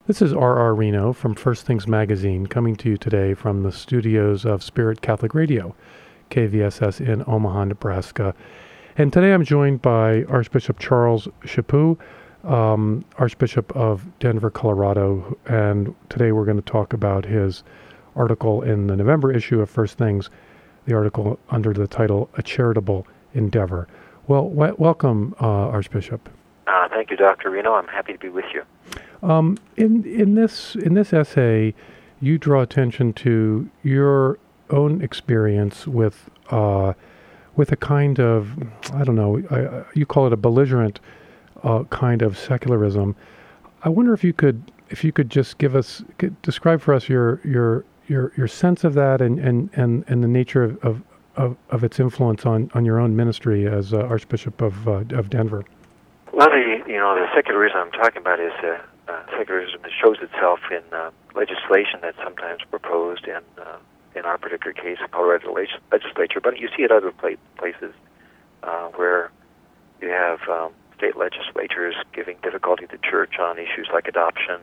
This is R.R. Reno from First Things Magazine, coming to you today from the studios of Spirit Catholic Radio, KVSS in Omaha, Nebraska. And today I'm joined by Archbishop Charles Chaput, Archbishop of Denver, Colorado. And today we're going to talk about his article in the November issue of First Things, the article under the title, A Charitable Endeavor. Well, welcome, Archbishop. Thank you, Dr. Reno. I'm happy to be with you. In this essay, you draw attention to your own experience with a kind of, I don't know, you call it a belligerent kind of secularism. I wonder if you could just describe for us your sense of that and the nature of its influence on your own ministry as Archbishop of Denver. Well, the secularism I'm talking about is secularism that shows itself in legislation that's sometimes proposed in our particular case, the Colorado legislature, but you see it other places where you have state legislatures giving difficulty to church on issues like adoption,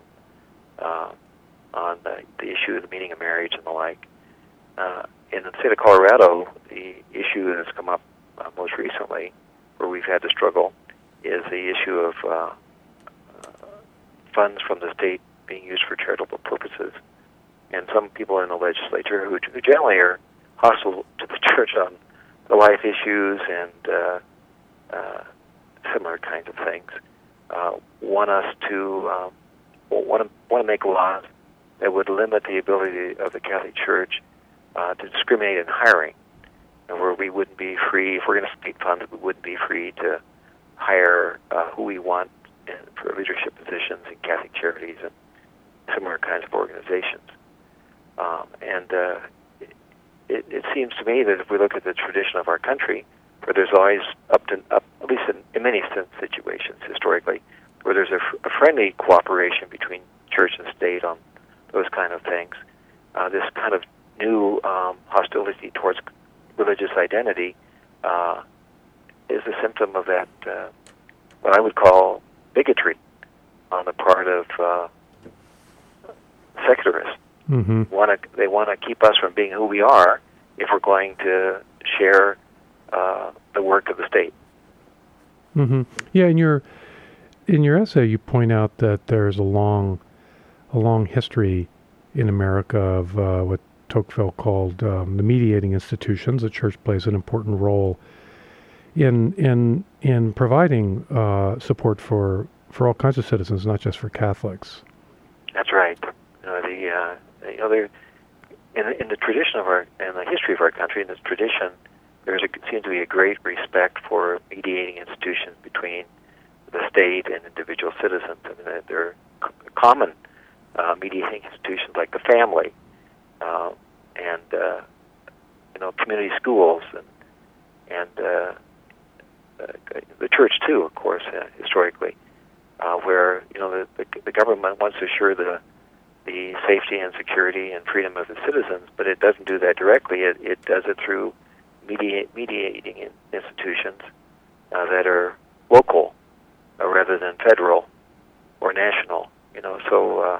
on the issue of the meaning of marriage and the like. In the state of Colorado, the issue that's come up most recently, where we've had to struggle, is the issue of funds from the state being used for charitable purposes. And some people in the legislature who generally are hostile to the church on the life issues and similar kinds of things want us to want to make laws that would limit the ability of the Catholic Church to discriminate in hiring, and where we wouldn't be free, if we're going to state funds, we wouldn't be free to hire who we want for leadership positions in Catholic charities and similar kinds of organizations. It seems to me that if we look at the tradition of our country, where there's always at least in many situations historically, where there's a friendly cooperation between church and state on those kind of things, this kind of new hostility towards religious identity is a symptom of that, what I would call bigotry on the part of secularists. Mm-hmm. They want to keep us from being who we are if we're going to share the work of the state. Mm-hmm. Yeah, in your essay, you point out that there's a long history in America of what Tocqueville called the mediating institutions. The church plays an important role in providing support for all kinds of citizens, not just for Catholics. That's right. In the tradition of in the history of our country, in this tradition, seems to be a great respect for mediating institutions between the state and individual citizens. I mean, there are common mediating institutions like the family, and community schools, and the church too, of course, historically, where the government wants to assure the safety and security and freedom of the citizens, but it doesn't do that directly. It does it through mediating institutions that are local rather than federal or national. So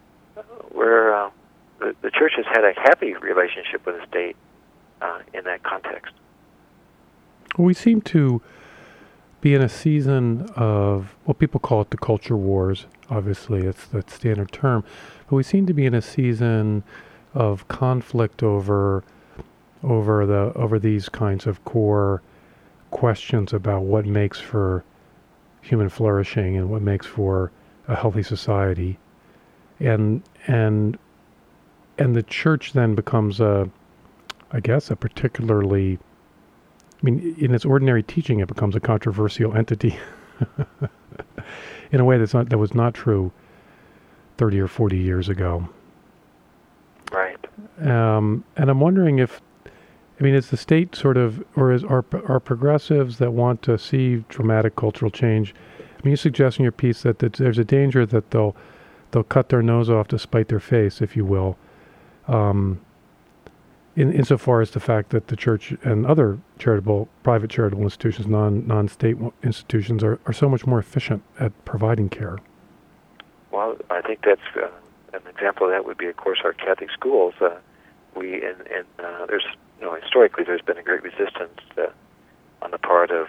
the church has had a happy relationship with the state in that context. We seem to be in a season of, well, people call it the culture wars. Obviously, it's the standard term. But we seem to be in a season of conflict over these kinds of core questions about what makes for human flourishing and what makes for a healthy society. And the church then becomes a particularly, in its ordinary teaching, it becomes a controversial entity in a way that was not true 30 or 40 years ago. Right. And I'm wondering is the state sort of, or are progressives that want to see dramatic cultural change? You suggest in your piece that there's a danger that they'll cut their nose off to spite their face, if you will. Insofar as the fact that the church and other private charitable institutions, non-state institutions, are so much more efficient at providing care. Well, I think that's an example of that would be, of course, our Catholic schools. There's, historically there's been a great resistance on the part of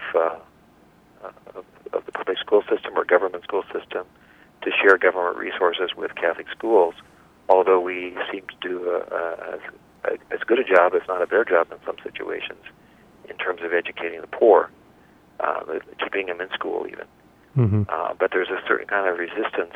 the public school system or government school system to share government resources with Catholic schools, although we seem to do as good a job, if not a better job in some situations, in terms of educating the poor, keeping them in school even. Mm-hmm. But there's a certain kind of resistance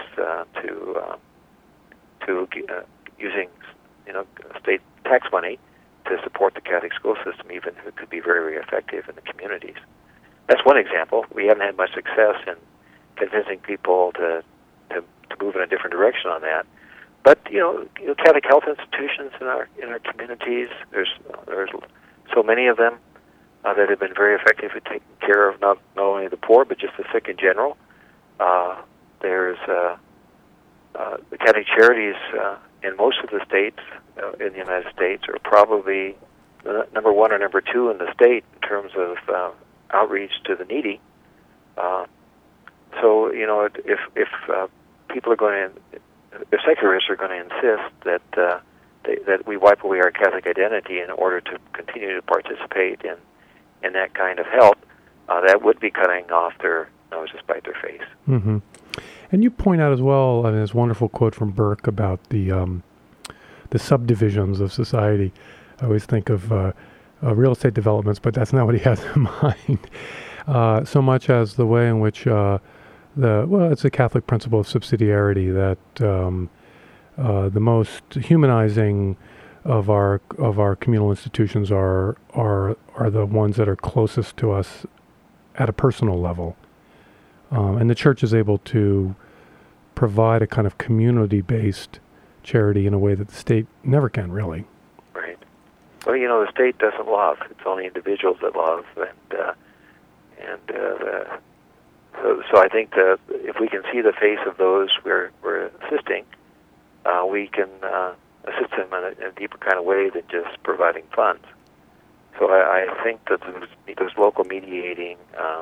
to using state tax money to support the Catholic school system, even if it could be very, very effective in the communities. That's one example. We haven't had much success in convincing people to move in a different direction on that. But Catholic health institutions in our communities, there's so many of them that have been very effective at taking care of not only the poor but just the sick in general. There's the Catholic charities in most of the states in the United States are probably number one or number two in the state in terms of outreach to the needy. So if people are going to, if secularists are going to insist that we wipe away our Catholic identity in order to continue to participate in that kind of help, that would be cutting off their nose to spite their face. Mm-hmm. And you point out as well, this wonderful quote from Burke about the subdivisions of society. I always think of real estate developments, but that's not what he has in mind. So much as the way in which it's a Catholic principle of subsidiarity that the most humanizing of our communal institutions are the ones that are closest to us at a personal level, and the church is able to provide a kind of community-based charity in a way that the state never can, really. Right. Well, the state doesn't love; it's only individuals that love, So I think that if we can see the face of those we're assisting, we can assist them in a deeper kind of way than just providing funds. So I think that those local mediating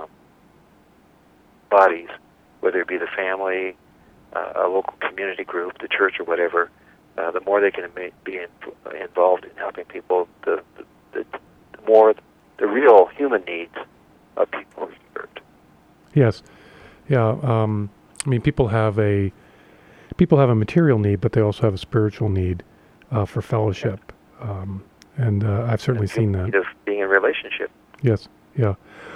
bodies, whether it be the family, a local community group, the church, or whatever, the more they can be involved in helping people, the more the real human needs of people are served. Yes, yeah. People have a material need, but they also have a spiritual need for fellowship, and I've certainly seen that. Of being in relationship. Yes, yeah.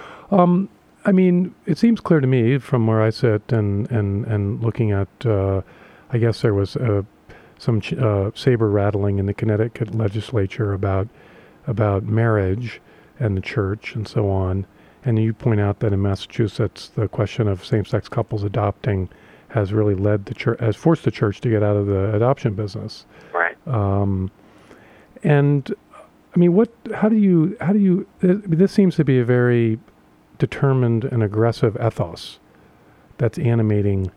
It seems clear to me from where I sit and looking at. I guess there was some saber rattling in the Connecticut legislature about marriage and the church and so on. And you point out that in Massachusetts, the question of same-sex couples adopting has really has forced the church to get out of the adoption business. Right. How do you? This seems to be a very determined and aggressive ethos that's animating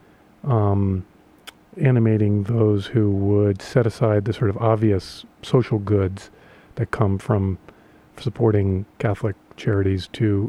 those who would set aside the sort of obvious social goods that come from supporting Catholic charities to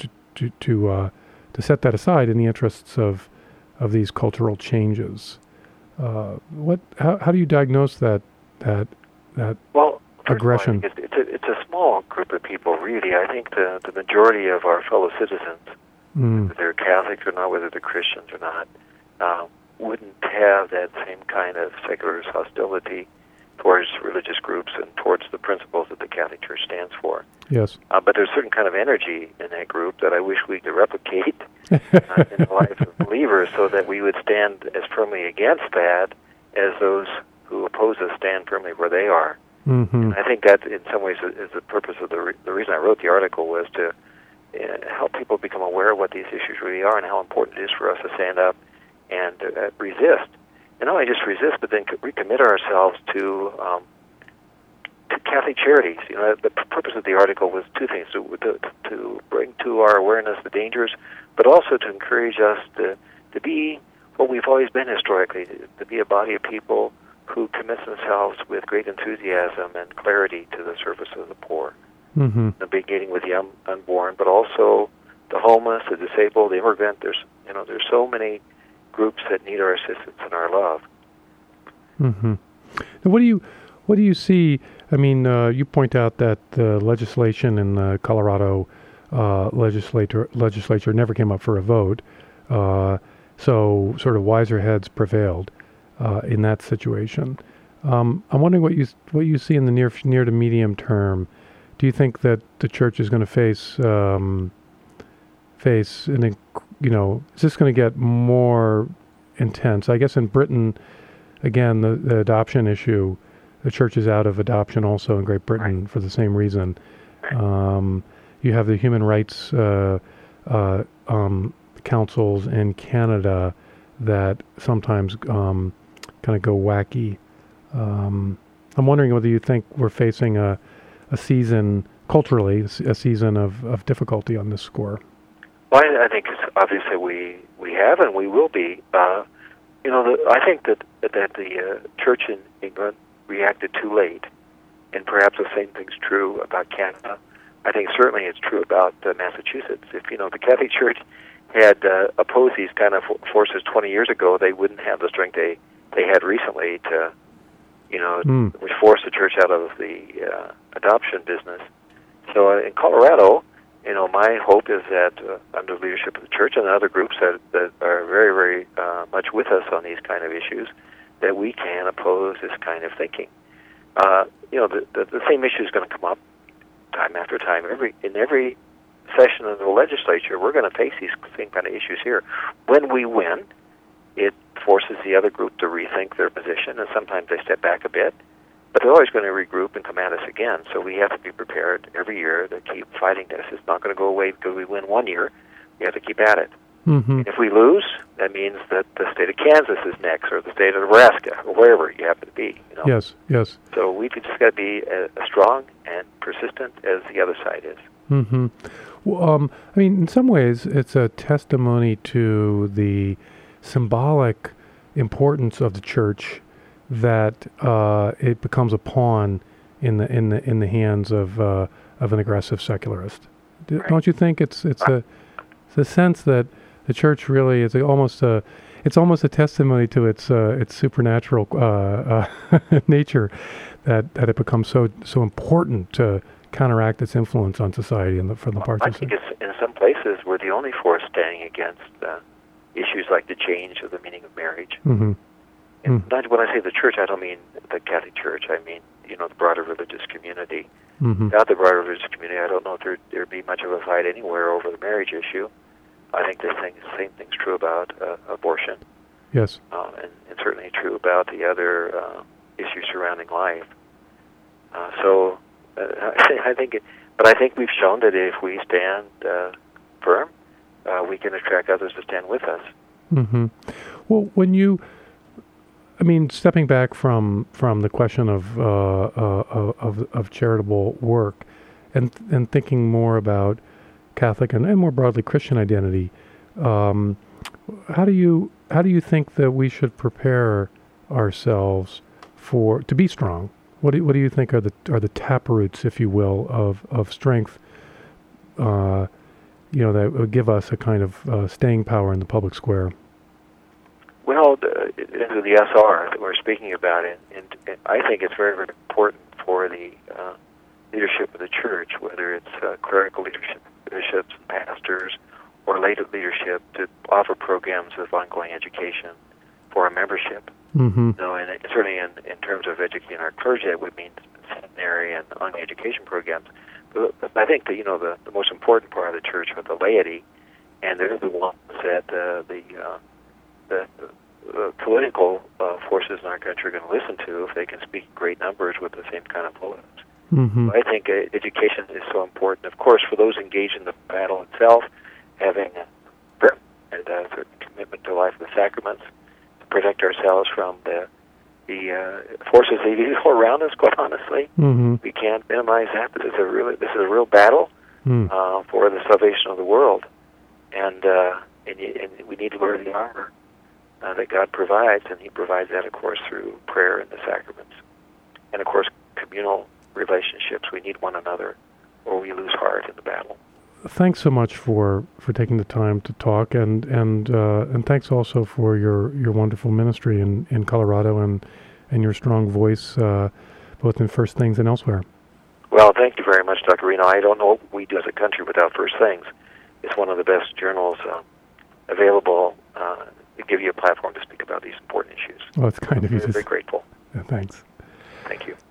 set that aside in the interests of these cultural changes. How do you diagnose that aggression? All, it's a small group of people, really. I think the majority of our fellow citizens, whether they're Catholics or not, whether they're Christians or not, wouldn't have that same kind of secularist hostility towards religious groups and towards the principles that the Catholic Church stands for. Yes. But there's a certain kind of energy in that group that I wish we could replicate in the lives of believers, so that we would stand as firmly against that as those who oppose us stand firmly where they are. Mm-hmm. And I think that, in some ways, is the purpose of the reason I wrote the article, was to help people become aware of what these issues really are and how important it is for us to stand up and resist. And not only just resist, but then recommit ourselves to Catholic charities. The purpose of the article was two things: to bring to our awareness the dangers, but also to encourage us to be what we've always been historically, to be a body of people who commits themselves with great enthusiasm and clarity to the service of the poor. Mm-hmm. Beginning with the unborn, but also the homeless, the disabled, the immigrant. There's so many groups that need our assistance and our love. Mm-hmm. Now, what do you see? I mean, you point out that the legislation in the Colorado legislature never came up for a vote, so sort of wiser heads prevailed in that situation. I'm wondering what you see in the near to medium term. Do you think that the church is going to face is this going to get more intense? I guess in Britain, again, the adoption issue, the church is out of adoption also in Great Britain for the same reason. You have the human rights councils in Canada that sometimes kind of go wacky. I'm wondering whether you think we're facing a season, culturally, a season of difficulty on this score. Well, I think it's obvious that we have and we will be. I think that the church in England reacted too late, and perhaps the same thing's true about Canada. I think certainly it's true about Massachusetts. If the Catholic Church had opposed these kind of forces 20 years ago, they wouldn't have the strength they had recently to force the church out of the adoption business. So in Colorado, my hope is that under the leadership of the church and other groups that are very, very much with us on these kind of issues, that we can oppose this kind of thinking. The same issue is going to come up time after time. In every session of the legislature, we're going to face these same kind of issues here. When we win, it forces the other group to rethink their position, and sometimes they step back a bit, but they're always going to regroup and come at us again. So we have to be prepared every year to keep fighting this. It's not going to go away because we win one year. We have to keep at it. Mm-hmm. And if we lose, that means that the state of Kansas is next, or the state of Nebraska, or wherever you happen to be. Yes. So we've just got to be as strong and persistent as the other side is. Mm-hmm. Well, I mean, in some ways, it's a testimony to the symbolic importance of the church that it becomes a pawn in the hands of an aggressive secularist. Right. Don't you think it's a sense that the church really is almost a testimony to its supernatural nature, that it becomes so important to counteract its influence on society from the parts. I think it's in some places we're the only force standing against issues like the change of the meaning of marriage. Mm-hmm. And not when I say the church, I don't mean the Catholic Church. I mean the broader religious community. Mm-hmm. Without the broader religious community, I don't know if there'd be much of a fight anywhere over the marriage issue. I think the same thing's true about abortion. Yes. And certainly true about the other issues surrounding life. I think we've shown that if we stand firm, we can attract others to stand with us. Mm-hmm. Well, stepping back from the question of charitable work, and thinking more about Catholic and more broadly Christian identity, how do you think that we should prepare ourselves to be strong? What do you think are the taproots, if you will, of strength? That would give us a kind of staying power in the public square. Well, the SR that we're speaking about, and I think it's very, very important for the leadership of the church, whether it's clerical leadership, bishops, pastors, or lay leadership, to offer programs of ongoing education for our membership. Mm-hmm. And certainly in terms of educating our clergy, that would mean seminary and ongoing education programs. But I think that the most important part of the church are the laity, and they're the ones that the political forces in our country are going to listen to if they can speak in great numbers with the same kind of bullets. Mm-hmm. I think education is so important. Of course, for those engaged in the battle itself, having a certain commitment to life of the sacraments, to protect ourselves from the forces of evil around us. Quite honestly, mm-hmm. we can't minimize that. This is a real battle for the salvation of the world, and we need to wear the armor that God provides, and He provides that, of course, through prayer and the sacraments, and of course communal relationships. We need one another, or we lose heart in the battle. thanks so much for taking the time to talk, and thanks also for your wonderful ministry in Colorado and your strong voice, both in First Things and elsewhere. Well, thank you very much, Dr. Reno. I don't know what we do as a country without First Things. It's one of the best journals available to give you a platform to speak about these important issues. Well, it's kind of you. I'm very grateful. Thanks. Thank you.